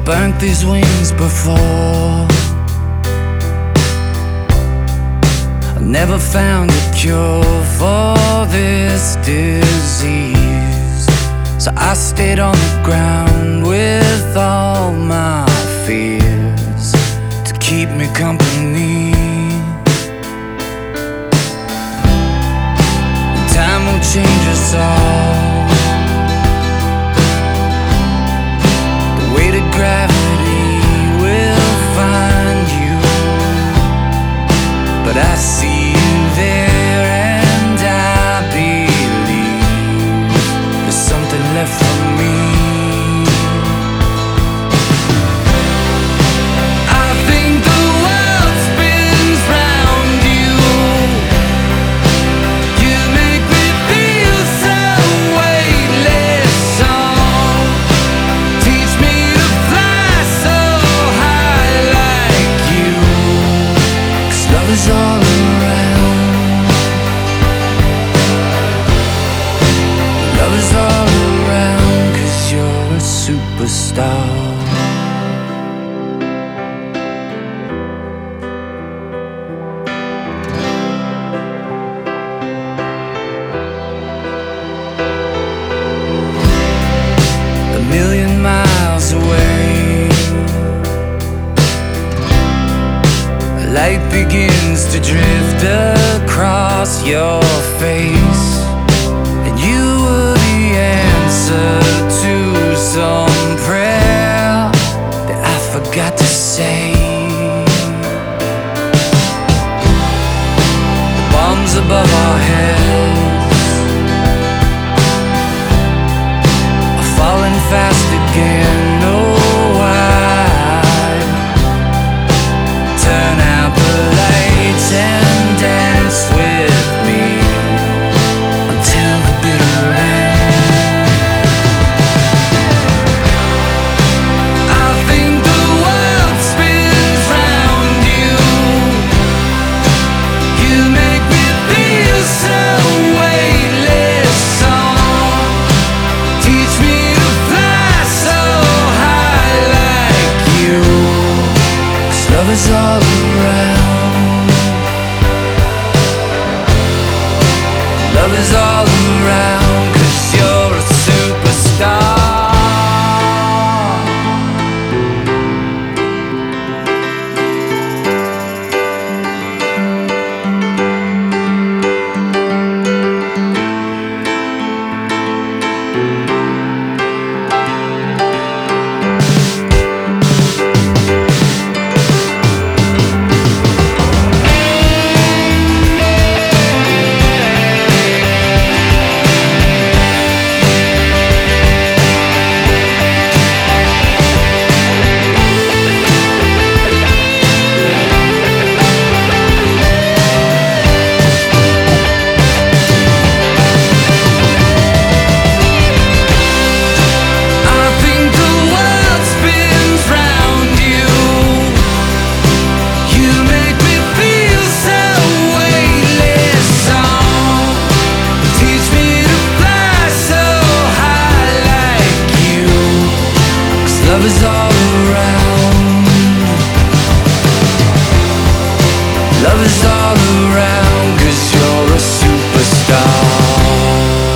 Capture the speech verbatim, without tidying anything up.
burnt these wings before. I never found a cure for this disease, so I stayed on the ground with all my fears to keep me company. Time will change us all. The weight of gravity will find you, but I see you there, and I believe there's something left for me. I think the world spins round you. You make me feel so weightless. So teach me to fly so high like you, 'cause love is all around. Love is all around, 'cause you're a superstar. A million miles away, a light begins to drift across your face, and you were the answer to some prayer that I forgot to say. The bombs above our heads are falling fast again. Oh, why turn out the lights and dance with me until the bitter end? I think the world spins round you. You make me feel so weightless. So teach me to fly so high like you, 'cause love is all around. Love is all around, 'cause you're a superstar. I think the world spins round you. You make me feel so weightless. So teach me to fly so high like you, 'cause love is all around. Love is all around, 'cause you're a superstar.